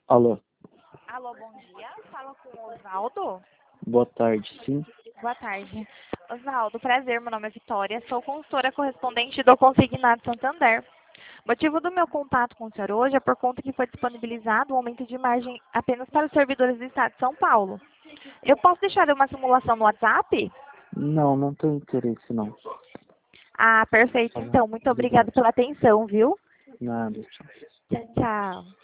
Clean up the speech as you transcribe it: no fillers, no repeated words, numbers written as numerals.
Alô, Alô, bom dia. Fala com o Osvaldo. boa tarde, sim. Boa tarde. Osvaldo, prazer. Meu nome é Vitória. Sou consultora correspondente do Consignado Santander. O motivo do meu contato com o senhor hoje é por conta que foi disponibilizado um aumento de margem apenas para os servidores do Estado de São Paulo. Eu posso deixar uma simulação no WhatsApp? Não, não tenho interesse, não. Ah, perfeito. Tá bom. Então, muito obrigada Obrigado. pela atenção, viu? Nada, tchau. Tchau, tchau.